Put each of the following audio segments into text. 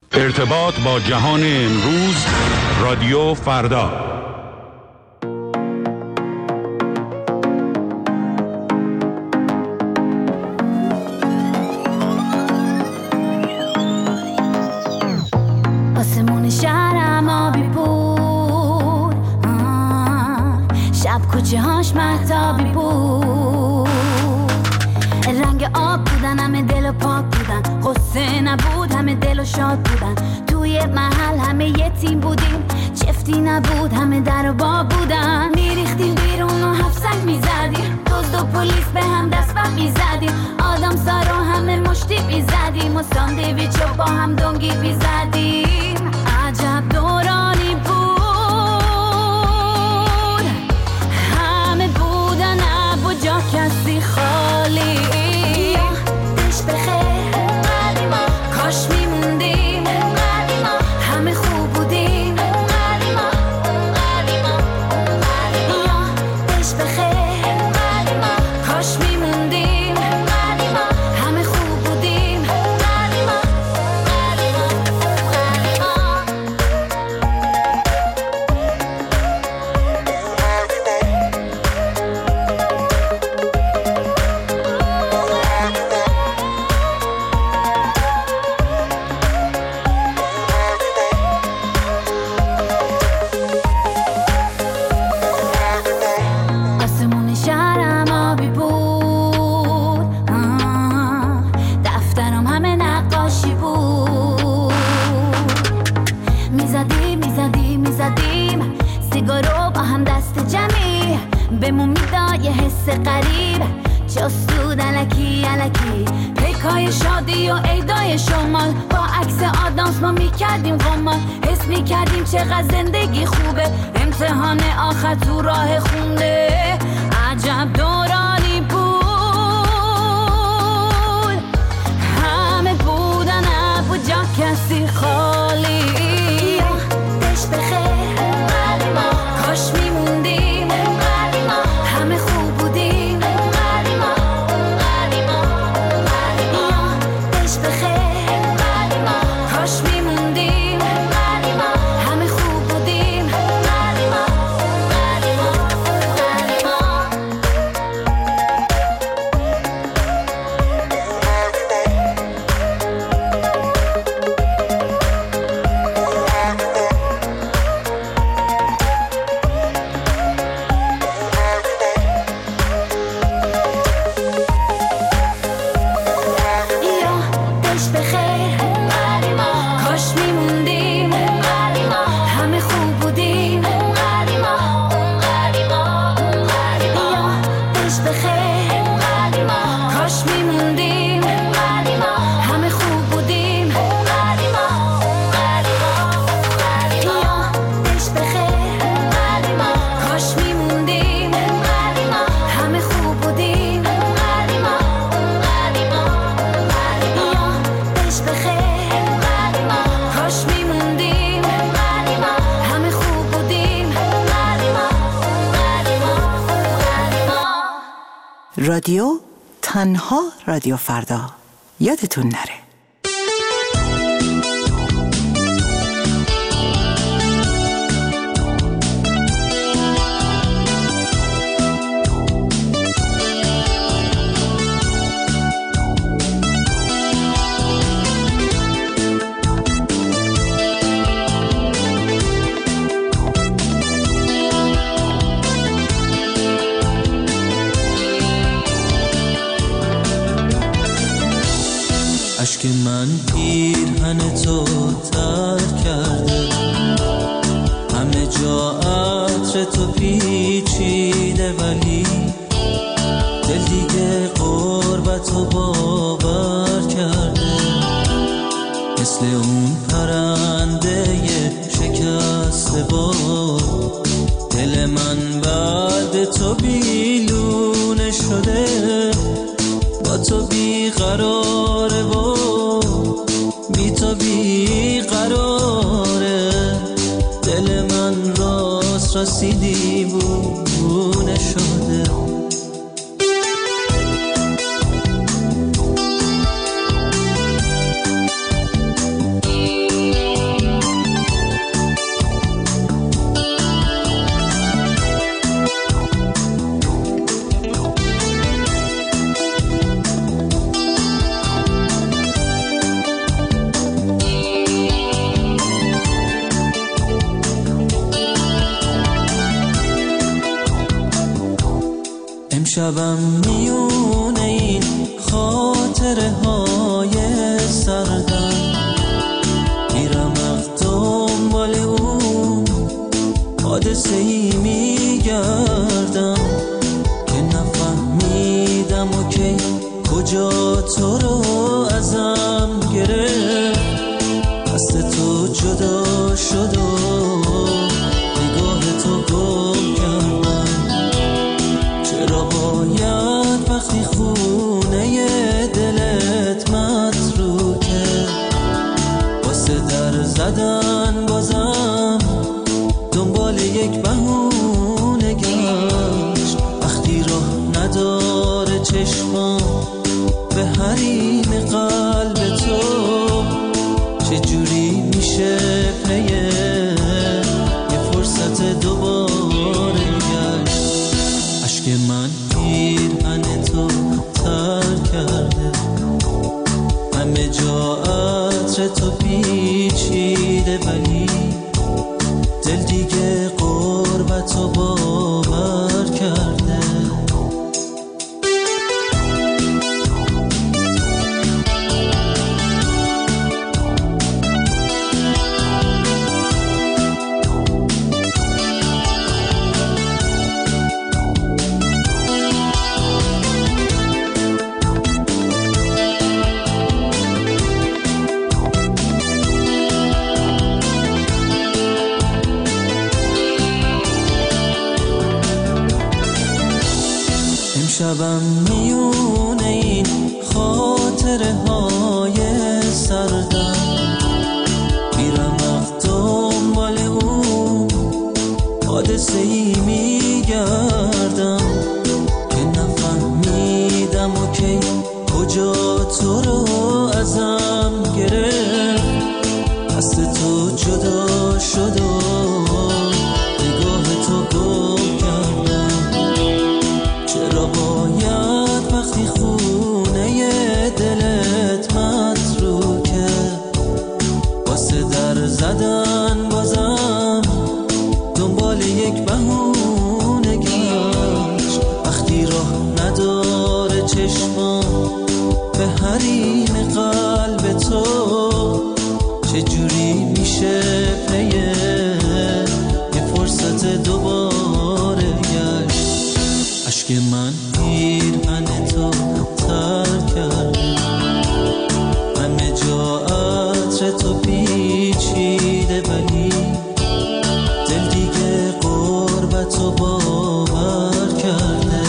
ارتباط با جهان امروز، رادیو فردا. آسمون شهرم آبی بود، شب کوچه هاش مهتابی بود، رنگ آب بودن، همه دل و پاک بودن، غصه نبود، همه دل و شاد بودن، توی محل همه یتیم بودیم، چفتی نبود، همه در و با بودن، میریختیم بیرون و هفت سنگ میزدیم، دزد و پلیس به هم دست و میزدیم، آدم سارو همه مشتی میزدیم و ساندویچ و با هم دنگی میزدیم. عجب دورانی بود، همه بودن اب و جا کسی خالی، دش بخیر قدیما، کاش میموندیم قدیما، همه خوب بودیم قدیما، دش بخیر قدیما، کاش میموندیم قدیما، همه خوب بودیم قدیما. آسمون شهرم آبی بود، دفترم همه نقاشی بود، میزدیم سیگارو با هم دست جمعی، بهمون میداد یه حس غریب، جستود الکی پیکای شادی و عیدای شمال، با عکس آدامس ما میکردیم قمار، حس میکردیم چقدر زندگی خوبه، امتحان آخر تو راه خونده. عجب دورانی بود، همه بودن اب و جا کسی خالی، دش بخیر قدیما، کاش میموندیم قدیما، همه خوب بودیم قدیما، دش بخیر قدیما، کاش میموندیم قدیما، همه خوب بودیم قدیما. دش بخیر قدیما، کاش میموندیم قدیما، همه خوب بودیم قدیما، دش بخیر قدیما، کاش میموندیم قدیما، همه خوب بودیم قدیما، دش بخیر قدیما، کاش میموندیم قدیما، همه خوب بودیم قدیما، دش بخیر قدیما، کاش میموندیم قدیما، همه خوب بودیم قدیما. رادیو تنها رادیو فردا، یادتون نره. اشک من پیرهن تو تر کرده، همه جا عطر تو پیچیده، ولی دل دیگه قربتو باور کرده، مثل اون پرنده شکسته بار، دل من بعد تو بیلونه شده، با تو بیقراره و بی تو بیقراره، دل من راستی دیوونه شده. امشبم میونه این خاطره های سردم، میرم از دنبال اون حادثه ای میگردم که نفهمیدم و که کجا تو رو ازم گرفت، دست تو جدا شد و نگاه تو گم کردم. چرا باید وقتی خونه دلت متروکه واسه در زدن بازم دنبال یک بهونه گشت، وقتی راه نداره چشمام به حریم قلب تو، چجوری میشه پی یه فرصت دوباره گشت؟ عشق من پیرهن تو تر کرده، همه جا عطر تو پیچیده، ولی دل دیگه قربت رو باور کرده. امشبم میونه این خاطره های سردم، میرم از دنبال اون حادثه ای میگردم که نفهمیدم و که کجا تو رو ازم گرفت، دست تو جدا شد و نگاه تو گم کردم. چرا باید وقتی خونه دلت متروکه واسه در زدن بازم دنبال یک بهونه گشت، وقتی راه نداره چشمام به حریم قلب تو، چجوری میشه پی یه فرصت دوباره گشت؟ عشق من پیرهن تو تر کرده، همه جا عطر تو پیچیده، ولی دل دیگه قربت رو باور کرده.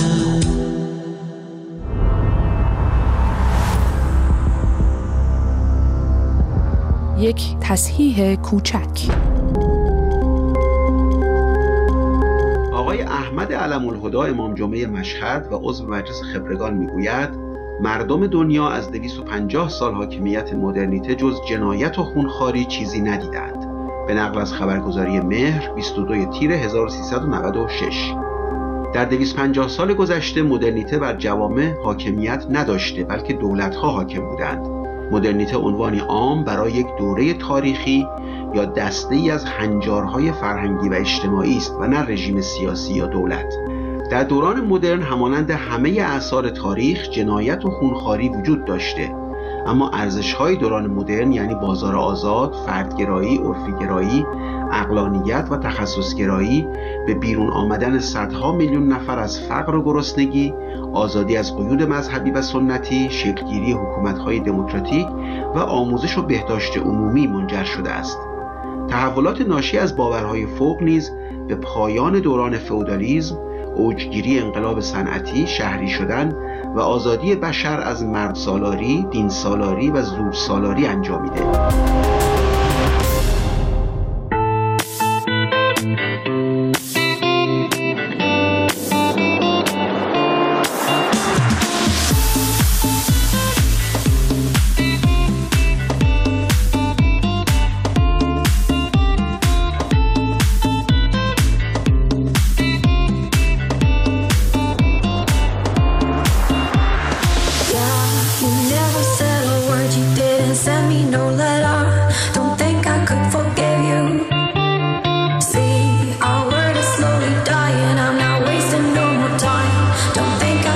یک تصحیح کوچک. آقای احمد علم‌الهدی امام جمعه مشهد و عضو مجلس خبرگان میگوید مردم دنیا از 250 سال حاکمیت مدرنیته جز جنایت و خونخواری چیزی ندیدند. به نقل از خبرگزاری مهر 22 تیر 1396. در 250 سال گذشته مدرنیته بر جوامع حاکمیت نداشته بلکه دولت‌ها حاکم بودند. مدرنیته عنوانی عام برای یک دوره تاریخی یا دسته‌ای از هنجارهای فرهنگی و اجتماعی است و نه رژیم سیاسی یا دولت. در دوران مدرن همانند همه اعصار تاریخ جنایت و خونخواری وجود داشته، اما ارزش‌های دوران مدرن یعنی بازار آزاد، فردگرایی، عرفی‌گرایی، عقلانیت و تخصصگرایی، به بیرون آمدن صدها میلیون نفر از فقر و گرسنگی، آزادی از قیود مذهبی و سنتی، شکلگیری حکومت‌های دموکراتیک و آموزش و بهداشت عمومی منجر شده است. تحولات ناشی از باورهای فوق نیز به پایان دوران فئودالیسم، اوجگیری انقلاب صنعتی، شهری شدن و آزادی بشر از مرد سالاری، دین سالاری و زور سالاری انجامیده. Don't think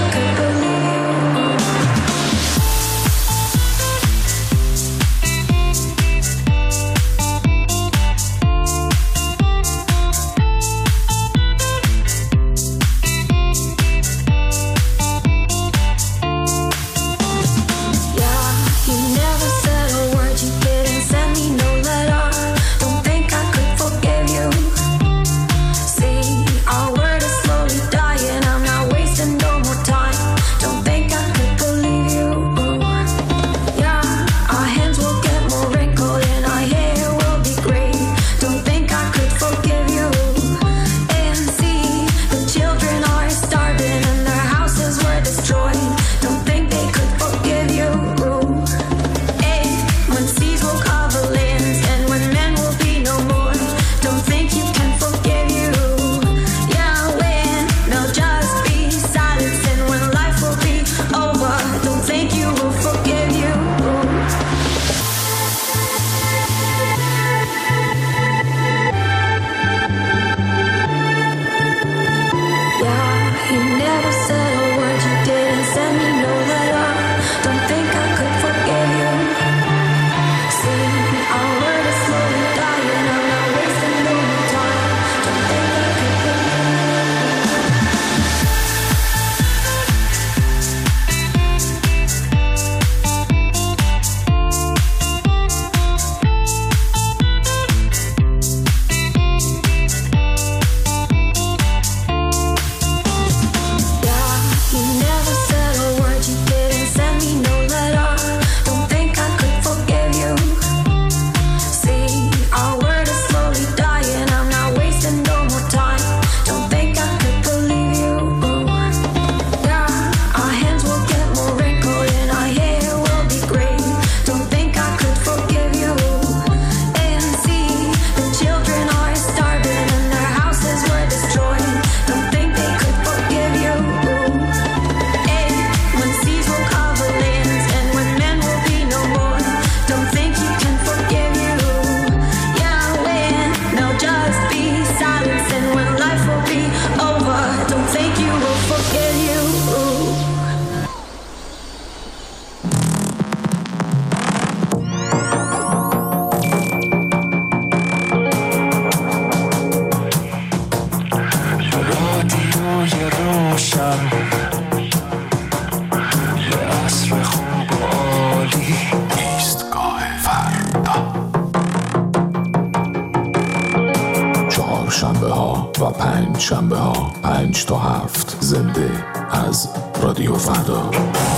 و 5 شنبه ها 5 تا 7 زنده از رادیو فردا.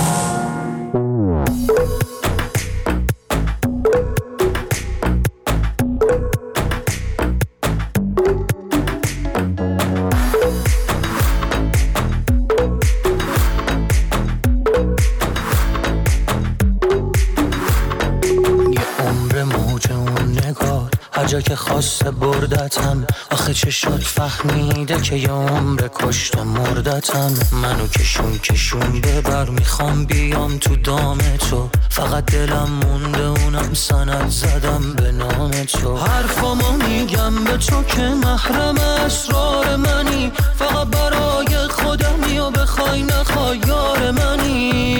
جا که خواسته بردتم، آخه چه شد فهمیده که یه عمر کشته مردتم. منو کشون ببر، میخوام بیام تو دام تو، فقط دلم مونده اونم سند زدم به نام تو. حرفامو میگم به تو که محرم اسرار منی، فقط برای خودمی و بخوای نخوای یار منی.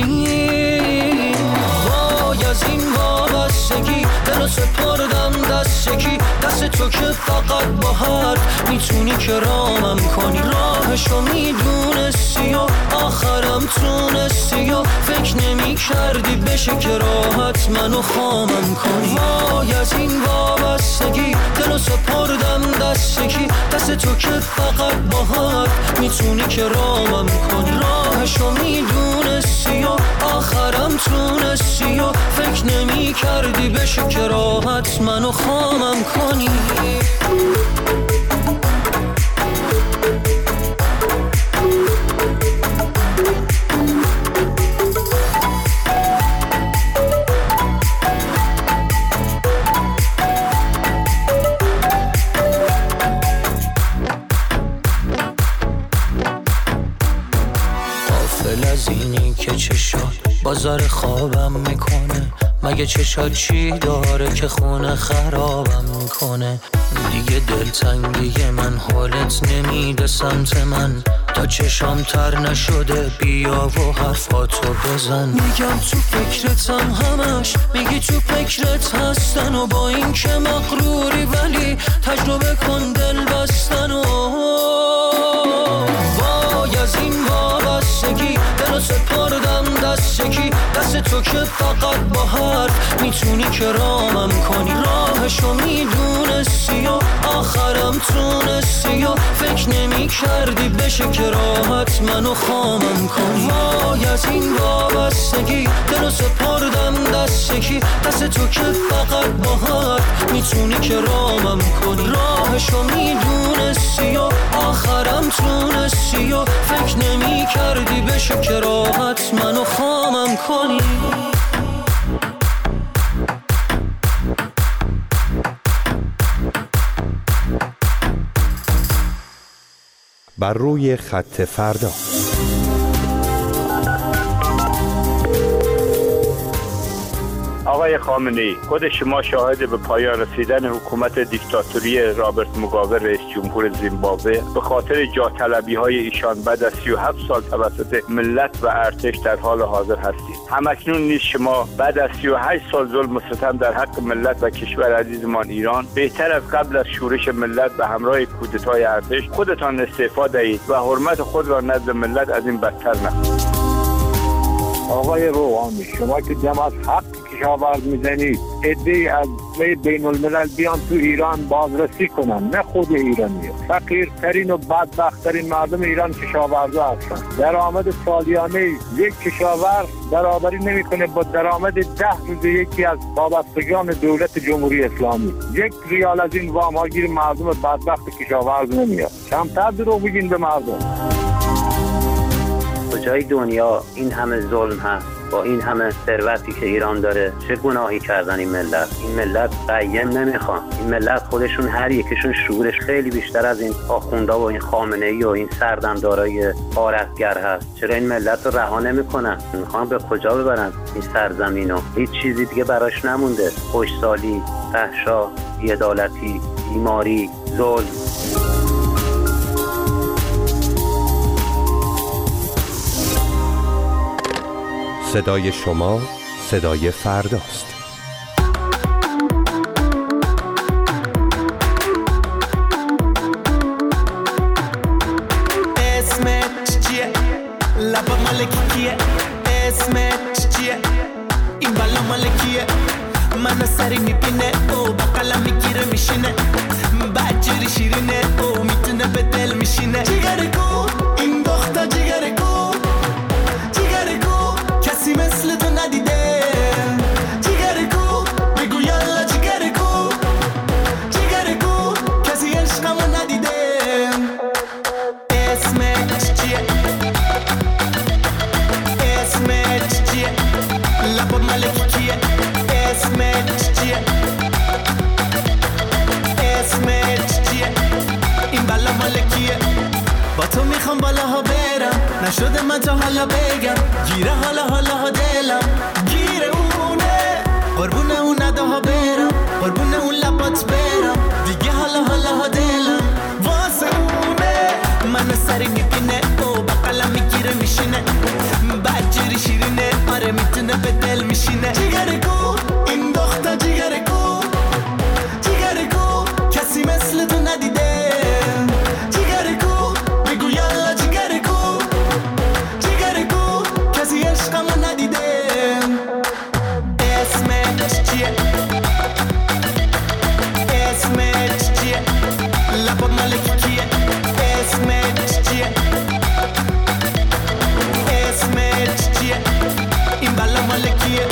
وای از این وابستگی دلو سپردم دست یکی، دست تو که فقط با حرف میتونی که رامم کنی. راهشو میدونستی و آخرم تونستی و فکر نمی کردی بشه که راحت منو خامم کنی. وای از این وابستگی دلو سپردم دست یکی، دست تو که فقط با حرف میتونی که رامم کنی. راهشو میدونستی و آخرم تونستی و فکر نمی کردی بشه که راحت منو خامم کنی. غافل از اینی که چه شد بازار خوابم میکنه، مگه چشات چی داره که خونه خرابم میکنه. دیگه دلتنگی من حالت نمیده سمت من، تا چشام تر نشده بیا و حرفاتو بزن. میگم تو فکرتم همش، میگی تو فکرت هستن و با این که مغروری ولی تجربه کن دل بستن. و وای از این وابستگی دلو سپردم دست یکی، دست تو که فقط با حرف میتونی که رامم کنی. راهشو میدونستی و آخرم تونستی و فکر نمی کردی بشه که راحت منو خامم کنی. وای از این وابستگی دلو سپردم دست یکی، دست تو که فقط با حرف میتونی که رامم کنی. راهشو میدونستی و آخرم تونستی و فکر نمی کردی بشه که راحت منو خامم کنی. بر روی خط فردا. آقای خامنه‌ای، خود شما شاهد به پایان رسیدن حکومت دیکتاتوری رابرت موگابه رئیس جمهور زیمبابوه به خاطر جاه طلبی‌های ایشان بعد از 37 سال توسط ملت و ارتش در حال حاضر هستید. همکنون نیز شما بعد از 38 سال ظلم و ستم در حق ملت و کشور عزیزمان ایران، بهتر از قبل از شورش ملت به همراه کودتای ارتش خودتان استعفا دهید و حرمت خود را نزد ملت از این بدتر نکنید. آقای روحانی، شما که جمع از حق کشاورز میزنید، عده‌ای از بین الملل بیان تو ایران بازرسی کنن، نه خود ایرانی. فقیرترین و بدبختترین مردم ایران کشاورزا هستن. درآمد سالیانه یک کشاورز برابری نمیکنه با درآمد 10 روز یکی از وابستگان دولت جمهوری اسلامی. 1 ریال از این وام‌هاگیر مردم بدبخت کشاورز نمیاد. کمتر دروغ بگین به مردم. کجای دنیا این همه ظلم هست با این همه ثروتی که ایران داره؟ چه گناهی کردن این ملت؟ این ملت قیم نمیخوان. این ملت خودشون هر یکیشون شعورش خیلی بیشتر از این آخوندا و این خامنه‌ای و این سردمدارای غارتگر هست. چرا این ملت رو رها نمیکنن؟ میخوان به کجا ببرن این سرزمینو؟ هیچ چیزی دیگه براش نمونده. خوشسالی، فحشا، بی‌عدالتی، بیماری، ظلم. صدای شما صدای فرداست. اسمت چیه؟ لبا مالکی کیه؟ اسمت چیه؟ این بالا مالکیه؟ منو سری میبینه او بقلا میگیره میشینه، بجوری شیرینه او میتونه میتونه به دل میشینه. جیگرگو این دختر جیگرگو، جیگرگو کسی مثل تو ندیده. جیگرگو بگو یالا جیگرگو، جیگرگو کسی عشقمو ندیده. اسمت چیه؟ اسمت چیه؟ لبا ملکی کیه؟ اسمت چیه؟ اسمت چیه؟ این بلا ملکیه. با تو میخوام بالاها برم، نشده من تا حالا بگم. گیره حالا ها دلم، گیره اونه. قربونه اون نداها برم، قربونه اون لبات برم. دیگه حالا ها دلم واسه اونه. منو سری میبینه و بقلم میگیره میشینه. بدجوری شیرینه، آره میتونه به دل میشینه. جیگرگو این دختر جیگرگو، جیگرگو کسی مثل تو ندیده. جیگرگو بگو یالا جیگرگو، جیگرگو کسی عشقمو ندیده. اسمت چیه؟ اسمت چیه؟ لبا ملکی کیه؟ اسمت چیه؟ اسمت چیه؟ این بلا ملکیه.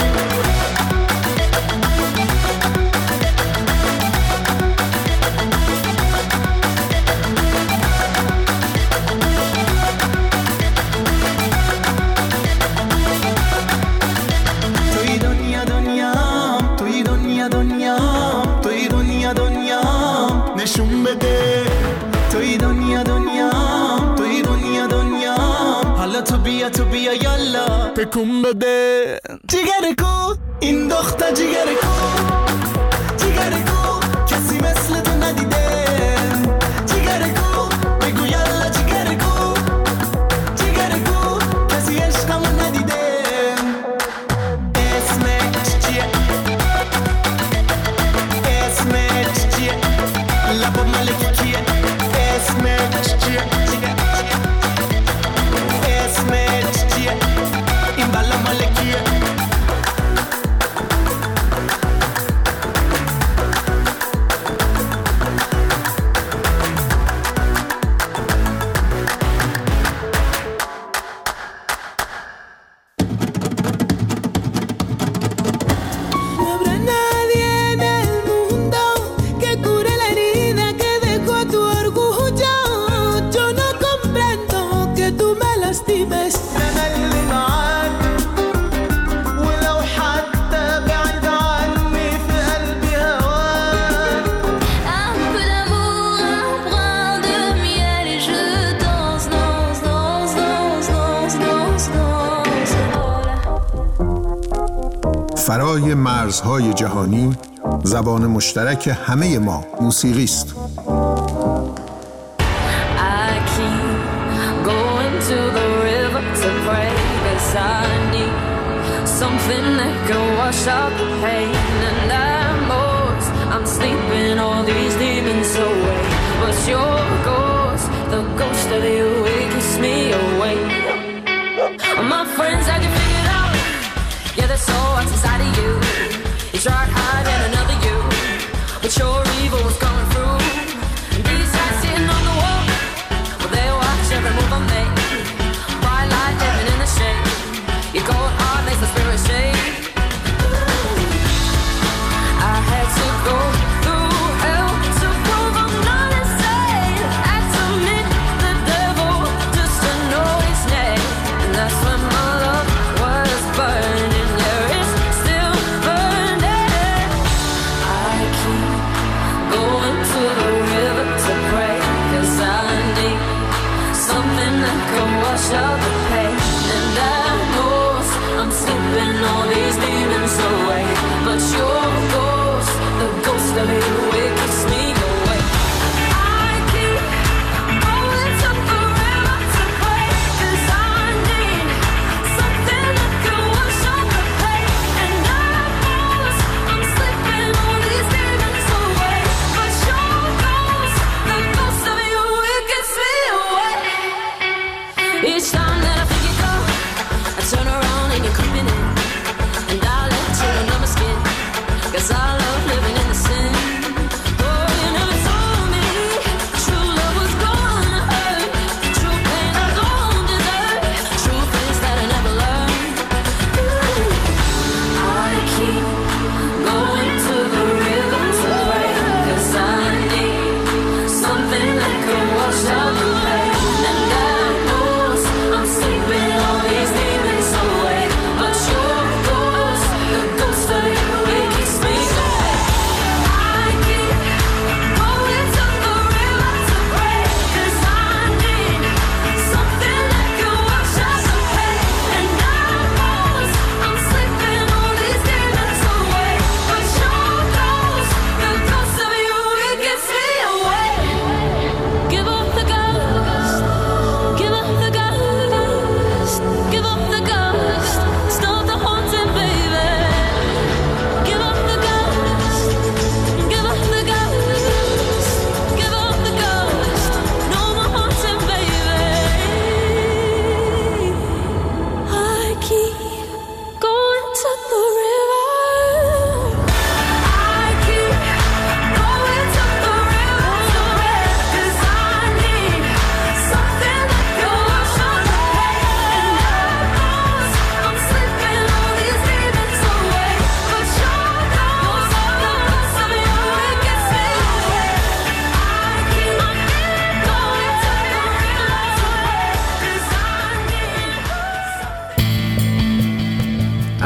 توی دنیا دنیام، توی دنیا دنیام، توی دنیا دنیام نشون بده. توی دنیا دنیام، توی دنیا دنیام حالا تو بیا یالا تکون بده. جیگرگو این دختر جیگرگو، جیگرگو کسی مثل تو ندیده. جیگرگو بگو یالا جیگرگو، جیگرگو کسی عشقمو ندیده. اسمت چیه؟ اسمت چیه؟ لبا ملکی کیه؟ اسمت چیه؟ اسمت چیه؟ این بلا ملکیه. فرای مرزهای جهانی، زبان مشترک همه ما موسیقی است. Yeah, there's so what's inside of you. You tried hiding another you, but your evil was coming through. And these guys sitting on the wall, well, they watch every move I make. Bright light living in the shade. Your cold heart makes the spirit shake. I had to go through hell to prove I'm not insane. Had to meet the devil just to know his name. And that's when my love was burning. Wash out the pain, and I know I'm slipping all these demons away. But your ghost, the ghost of you, it keeps me away. I keep going to forever to pray, 'cause I need something that can wash out the pain. And I know I'm slipping all these demons away. But your ghost, the ghost of you, it keeps me away. Each time that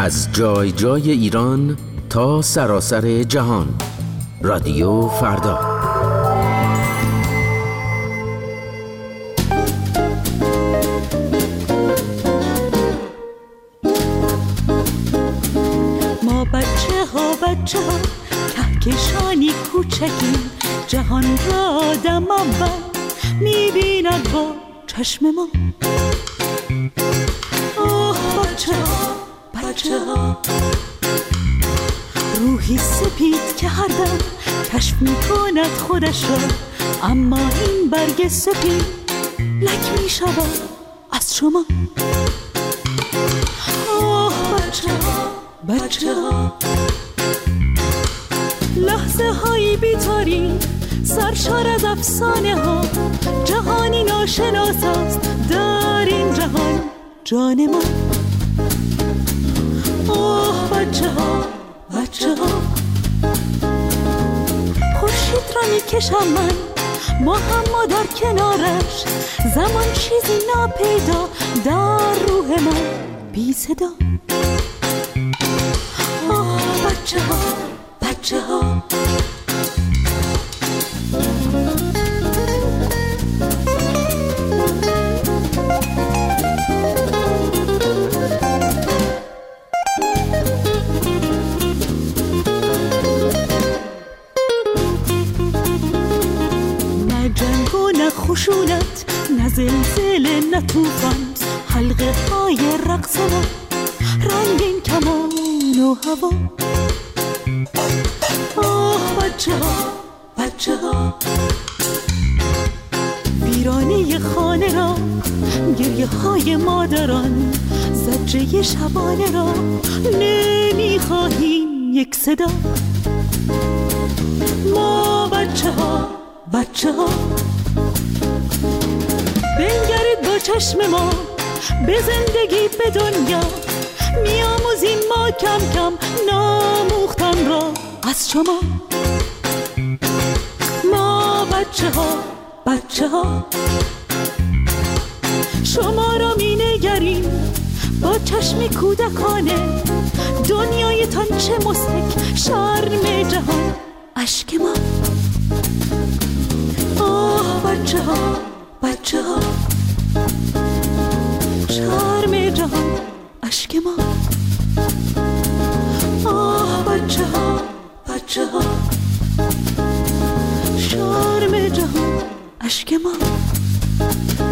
از جای جای ایران تا سراسر جهان. رادیو فردا. ما بچه ها کهکشانی کوچکیم، جهان را آدم اول میبیند با چشم ما. آه بچه ها روحی سپید که هر دم کشف میکند خودش را، اما این برگ سپید لک میشود از شما. آه بچه ها لحظه هایی بی‌تاریک سرشار از افسانه ها، جهانی ناشناس است در این جهان جان ما. آه بچه ها خورشید را میکشم من، ما هم در کنارش، زمان چیزی ناپیدا در روح ما بی صدا. آه بچه ها نه جنگ و نه خشونت، نه زلزله نه طوفان، حلقه های رقص ما، رنگین کمان و هوا. آه بچه ها ویرانه خانه را، گریه های مادران، زجه شبانه را نمیخواهیم یک صدا. ما بچه ها بنگرید با چشم ما به زندگی به دنیا، میاموزیم ما کم کم ناموختن را از شما. ما بچه ها شما را می نگریم با چشمی کودکانه، دنیایتان چه مضحک شرم جهان اشک ما. آه بچه ها شرم جهان اشک ما. آه بچه ها شرم جهان اشک ما.